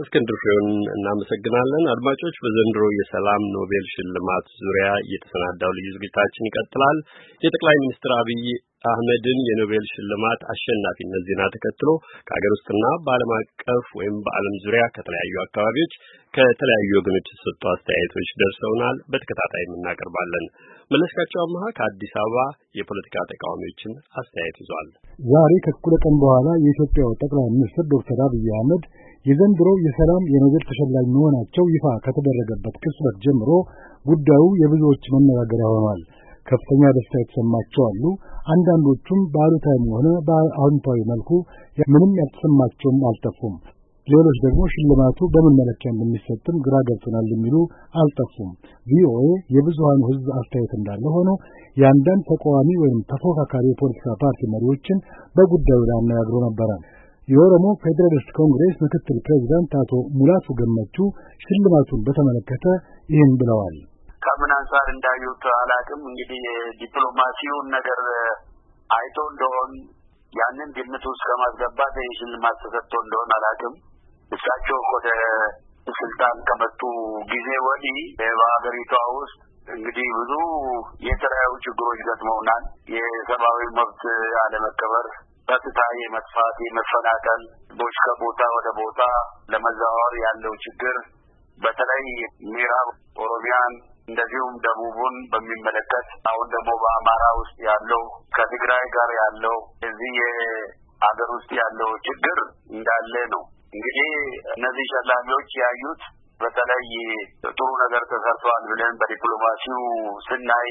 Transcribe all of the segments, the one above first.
እስክንድር ፍሬውን እናመሰግናለን። አድማጮች በዘንድሮ የሰላም ኖቤል ሽልማት ዙሪያ የተሰናዳው ልዩ ዝግጅታችን ይቀጥላል። የጠቅላይ ሚኒስትር አብይ አህመድን የኖቤል ሽልማት አሸናፊነት ዜና ተከትሎ ከሀገር ውስጥና በዓለም አቀፍ ወይም በዓለም ዙሪያ ከተለያዩ አካባቢዎች ከተለያዩ ወገኖች የተሰጡ አስተያየቶች ደርሰውናል። በተከታታይ እናቀርባለን። መለስካቸው አማሃ ከአዲስ አበባ የፖለቲካ ተቃዋሚዎችን አስተያየት ይዟል። ዛሬ ከእኩለ ቀን በኋላ የኢትዮጵያው ጠቅላይ ሚኒስትር ዶክተር አብይ አህመድ የዘንድሮ የሰላም የኖቤል ተሸላሚ መሆናቸው ይፋ ከተደረገበት ቅጽበት ጀምሮ ጉዳዩ የብዙዎች መነጋገሪያ ሆኗል። ከፍተኛ ደስታ የተሰማቸው አሉ። አንዳንዶቹም በአሉታዊም ሆነ በአዎንታዊ መልኩ ምንም ያልተሰማቸውም አልጠፉም። ሌሎች ደግሞ ሽልማቱ በምን መለኪያ እንደሚሰጥም ግራ ገብቶናል የሚሉ አልጠፉም። ቪኦኤ የብዙሃኑ ሕዝብ አስተያየት እንዳለ ሆኖ የአንዳንድ ተቃዋሚ ወይም ተፎካካሪ የፖለቲካ ፓርቲ መሪዎችን በጉዳዩ ላይ አነጋግሮ ነበረ። የኦሮሞ ፌዴራሊስት ኮንግሬስ ምክትል ፕሬዝዳንት አቶ ሙላቱ ገመቹ ሽልማቱን በተመለከተ ይህን ብለዋል። ከምን አንፃር እንዳዩት አላውቅም። እንግዲህ የዲፕሎማሲውን ነገር አይቶ እንደሆን ያንን ግምት ውስጥ ከማስገባት የሽልማት ተሰጥቶ እንደሆን አላውቅም። እሳቸው ወደ ስልጣን ከመጡ ጊዜ ወዲህ በሀገሪቷ ውስጥ እንግዲህ ብዙ የተለያዩ ችግሮች ገጥመውናል። የሰብአዊ መብት አለመከበር፣ በፍትሐ የመጥፋት የመፈናቀል፣ ቦች ከቦታ ወደ ቦታ ለመዛወር ያለው ችግር በተለይ ምዕራብ ኦሮሚያን እንደዚሁም ደቡቡን በሚመለከት አሁን ደግሞ በአማራ ውስጥ ያለው ከትግራይ ጋር ያለው እዚህ የአገር ውስጥ ያለው ችግር እንዳለ ነው። እንግዲህ እነዚህ ሸላሚዎች ያዩት በተለይ ጥሩ ነገር ተሰርቷል ብለን በዲፕሎማሲው ስናይ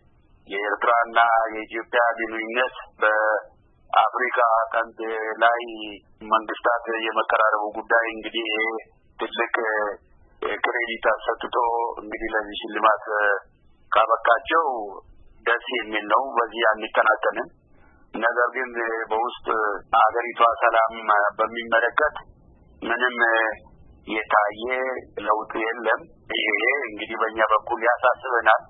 የኤርትራና የኢትዮጵያ ግንኙነት በአፍሪካ ቀንድ ላይ መንግስታት የመቀራረቡ ጉዳይ እንግዲህ ትልቅ ክሬዲት አሰጥቶ እንግዲህ ለዚህ ሽልማት ካበቃቸው ደስ የሚል ነው። በዚህ አንተናተንም። ነገር ግን በውስጥ አገሪቷ ሰላም በሚመለከት ምንም የታየ ለውጥ የለም። ይሄ እንግዲህ በእኛ በኩል ያሳስበናል።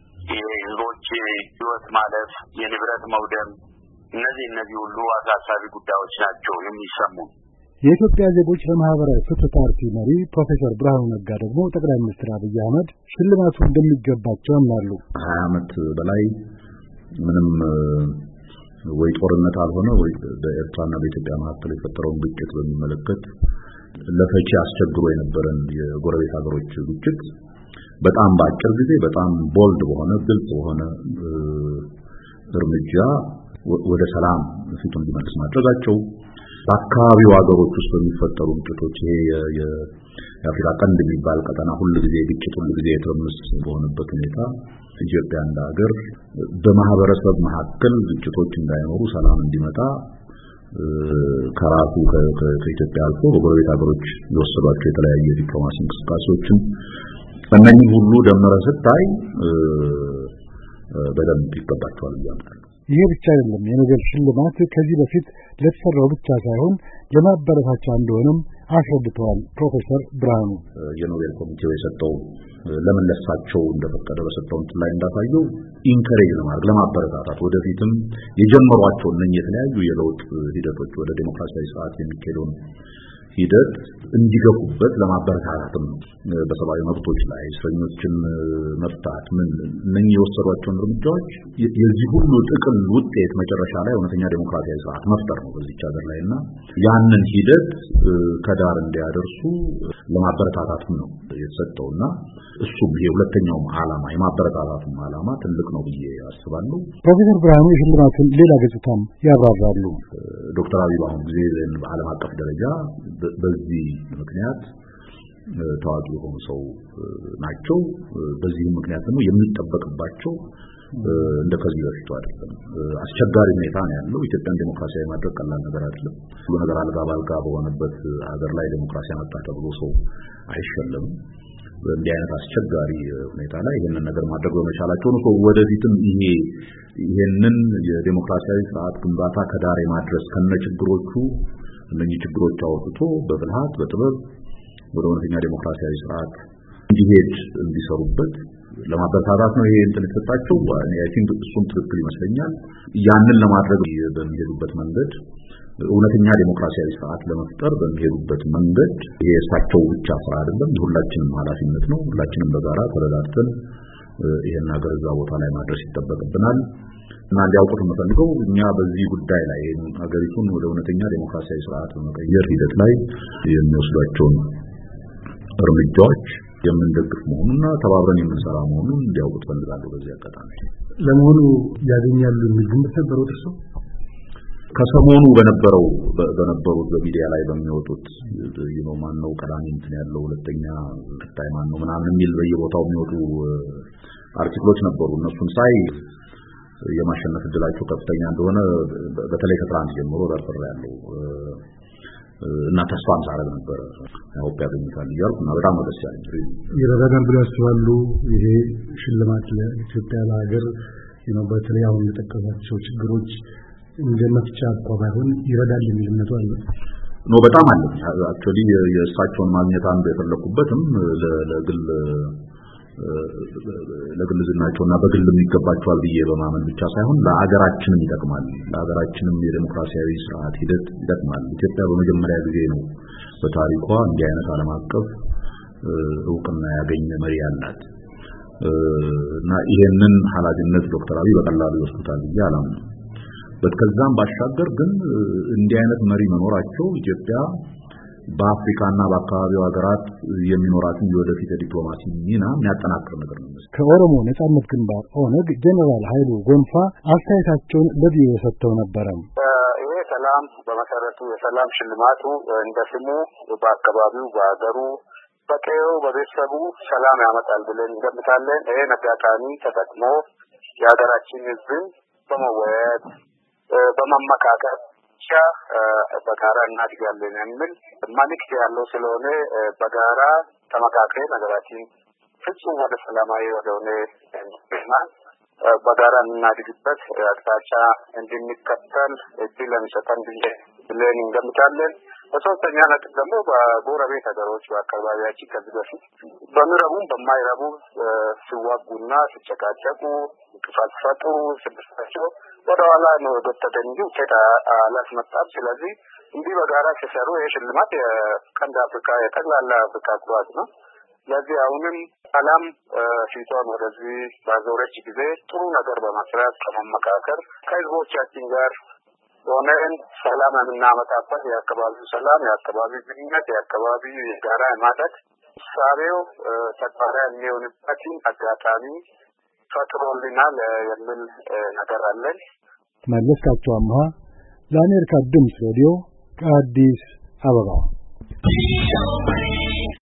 የህዝቦች ህይወት ማለፍ፣ የንብረት መውደም፣ እነዚህ ሁሉ አሳሳቢ ጉዳዮች ናቸው የሚሰሙ። የኢትዮጵያ ዜጎች ለማህበራዊ ፍትህ ፓርቲ መሪ ፕሮፌሰር ብርሃኑ ነጋ ደግሞ ጠቅላይ ሚኒስትር አብይ አህመድ ሽልማቱ እንደሚገባቸው ያምናሉ። 20 ዓመት በላይ ምንም ወይ ጦርነት አልሆነ ወይ በኤርትራና በኢትዮጵያ መካከል የፈጠረውን ግጭት በሚመለከት ለፈቺ አስቸግሮ የነበረን የጎረቤት ሀገሮች ግጭት በጣም በአጭር ጊዜ በጣም ቦልድ በሆነ ግልጽ በሆነ እርምጃ ወደ ሰላም ፊቱን እንዲመልስ ማድረጋቸው በአካባቢው ሀገሮች ውስጥ በሚፈጠሩ ግጭቶች ይሄ የአፍሪካ ቀንድ የሚባል ቀጠና ሁሉ ጊዜ ግጭት ሁሉ ጊዜ ትርምስ በሆነበት ሁኔታ ኢትዮጵያ እንደ ሀገር በማህበረሰብ መካከል ግጭቶች እንዳይኖሩ ሰላም እንዲመጣ ከራሱ ከኢትዮጵያ አልፎ በጎረቤት ሀገሮች የወሰዷቸው የተለያዩ ዲፕሎማሲ እንቅስቃሴዎችን እነኚህ ሁሉ ደመረ ስታይ በደንብ ይገባቸዋል ያምናል። ይሄ ብቻ አይደለም። የኖቤል ሽልማት ከዚህ በፊት ለተሰራው ብቻ ሳይሆን ለማበረታቻ እንደሆነም አስረድተዋል ፕሮፌሰር ብርሃኑ። የኖቤል ኮሚቴው የሰጠው ለምን ለሳቸው እንደፈቀደ በሰጠው እንትን ላይ እንዳሳየው ኢንከሬጅ ለማድረግ ለማበረታታት ወደፊትም የጀመሯቸው እነኚህ የተለያዩ የለውጥ ሂደቶች ወደ ዲሞክራሲያዊ ስርዓት የሚካሄደውን ሂደት እንዲገፉበት ለማበረታታትም በሰብአዊ መብቶች ላይ እስረኞችን መፍታት ምን እነኚህ የወሰዷቸውን እርምጃዎች የዚህ ሁሉ ጥቅል ውጤት መጨረሻ ላይ እውነተኛ ዲሞክራሲያዊ ስርዓት መፍጠር ነው በዚህ ሀገር ላይና ያንን ሂደት ከዳር እንዲያደርሱ ለማበረታታትም ነው የተሰጠውና እሱም ይሄ ሁለተኛው ዓላማ የማበረታታቱም ዓላማ ትልቅ ነው ብዬ አስባለሁ። ፕሮፌሰር ብርሃኑ የሽልማቱን ሌላ ገጽታም ያብራራሉ። ዶክተር አብይ አሁን ጊዜ በዓለም አቀፍ ደረጃ በዚህ ምክንያት ታዋቂ የሆኑ ሰው ናቸው። በዚህ ምክንያት ደግሞ የሚጠበቅባቸው እንደከዚህ በፊቱ አይደለም። አስቸጋሪ ሁኔታ ነው ያለው። ኢትዮጵያን ዲሞክራሲያዊ ማድረግ ቀላል ነገር አይደለም። ሁሉ ነገር አልጋ ባልጋ በሆነበት ሀገር ላይ ዲሞክራሲ አመጣ ተብሎ ሰው አይሸለምም። በእንዲህ አይነት አስቸጋሪ ሁኔታ ላይ ይሄንን ነገር ማድረግ በመቻላቸው ነው ወደፊትም ይሄንን የዲሞክራሲያዊ ስርዓት ግንባታ ከዳር ማድረስ ከነችግሮቹ እነዚህ ችግሮች አውጥቶ በብልሃት በጥበብ ወደ እውነተኛ ዲሞክራሲያዊ ስርዓት እንዲሄድ እንዲሰሩበት ለማበረታታት ነው ይሄ እንትን ተሰጣቸው አይ ቲንክ እሱም ትክክል ይመስለኛል ያንን ለማድረግ በሚሄዱበት መንገድ እውነተኛ ዲሞክራሲያዊ ስርዓት ለመፍጠር በሚሄዱበት መንገድ ይሄ እሳቸው ብቻ ስራ አይደለም ሁላችንም ኃላፊነት ነው ሁላችንም በጋራ ተረዳድተን ይሄን ሀገር እዛ ቦታ ላይ ማድረስ ይጠበቅብናል እና እንዲያውቁት የምፈልገው እኛ በዚህ ጉዳይ ላይ ሀገሪቱን ወደ እውነተኛ ዲሞክራሲያዊ ስርዓት በመቀየር ሂደት ላይ የሚወስዷቸውን እርምጃዎች የምንደግፍ መሆኑንና ተባብረን የምንሰራ መሆኑን እንዲያውቁት ፈልጋለሁ በዚህ አጋጣሚ ለመሆኑ ያገኛሉ የሚል ግምት ነበረው እርሶ ከሰሞኑ በነበሩት በሚዲያ ላይ በሚወጡት ማን ነው ቀዳሚ እንትን ያለው ሁለተኛ ከታይ ማን ነው ምናምን የሚል በየቦታው የሚወጡ አርቲክሎች ነበሩ እነሱን ሳይ የማሸነፍ እድላቸው ከፍተኛ እንደሆነ በተለይ ከትራንስ ጀምሮ ደርሰር ያለው እና ተስፋም ሳረግ ነበር አውቅ ያገኙታል ይያልኩና በጣም ደስ ያለኝ ይረዳል ብለው ያስባሉ ይሄ ሽልማት ለኢትዮጵያ ለሀገር በተለይ አሁን የተጠቀሳቸው ችግሮች እንደመፍቻ ባይሆን ይረዳል የሚል እምነቱ አለ ነው በጣም አለ አክቹሊ የእሳቸውን ማግኘት አንዱ የፈለኩበትም ለግል ዝናቸውና በግል የሚገባቸዋል ብዬ በማመን ብቻ ሳይሆን ለሀገራችንም ይጠቅማል ለሀገራችንም የዲሞክራሲያዊ ስርዓት ሂደት ይጠቅማል ኢትዮጵያ በመጀመሪያ ጊዜ ነው በታሪኳ እንዲህ አይነት ዓለም አቀፍ እውቅና ያገኘ መሪ ያላት እና ይሄንን ኃላፊነት ዶክተር አብይ በቀላሉ ይወስዱታል ብዬ አላምንም በከዛም ባሻገር ግን እንዲህ አይነት መሪ መኖራቸው ኢትዮጵያ በአፍሪካና በአካባቢው ሀገራት የሚኖራትን የወደፊት ዲፕሎማሲ ሚና የሚያጠናክር ነገር ነው ከኦሮሞ ነጻነት ግንባር ኦነግ ጀነራል ኃይሉ ጎንፋ አስተያየታቸውን ለቪኦኤ ሰጥተው ነበር ይሄ ሰላም በመሰረቱ የሰላም ሽልማቱ እንደ ስሙ በአካባቢው በአገሩ በቀየው በቤተሰቡ ሰላም ያመጣል ብለን እንገምታለን ይሄ አጋጣሚ ተጠቅሞ የሀገራችን ህዝብ በመወያየት በመመካከር በጋራ እናድጋለን የሚል መልእክት ያለው ስለሆነ በጋራ ተመካክረን ነገራችን ፍጹም ወደ ሰላማዊ ወደሆነ በጋራ እናድግበት አቅጣጫ እንድንከተል እድል ለሚሰጠን ብለን እንገምታለን በሶስተኛ ነጥብ ደግሞ በጎረቤት ሀገሮች በአካባቢያችን ከዚህ በፊት በምዕራቡም በማይረቡ ሲዋጉና ሲጨቃጨቁ እንቅፋት ሲፈጥሩ ስድስታቸው ወደ ኋላ ነው ወደተደን እንጂ ውጤት አላስመጣም ስለዚህ እንዲህ በጋራ ሲሰሩ የሽልማት የቀንድ አፍሪካ የጠቅላላ አፍሪካ ኩራት ነው ስለዚህ አሁንም ሰላም ፊቷን ወደዚህ ባዞረች ጊዜ ጥሩ ነገር በመስራት ከመመካከር ከህዝቦቻችን ጋር ሆነን ሰላም የምናመጣበት የአካባቢው ሰላም የአካባቢው ግንኙነት የአካባቢው የጋራ ማደግ ሳቢው ተግባራዊ የሚሆንበትን አጋጣሚ ፈጥሮልናል የሚል ነገር አለን መለስካቸው አምሃ ለአሜሪካ ድምፅ ሬዲዮ ከአዲስ አበባ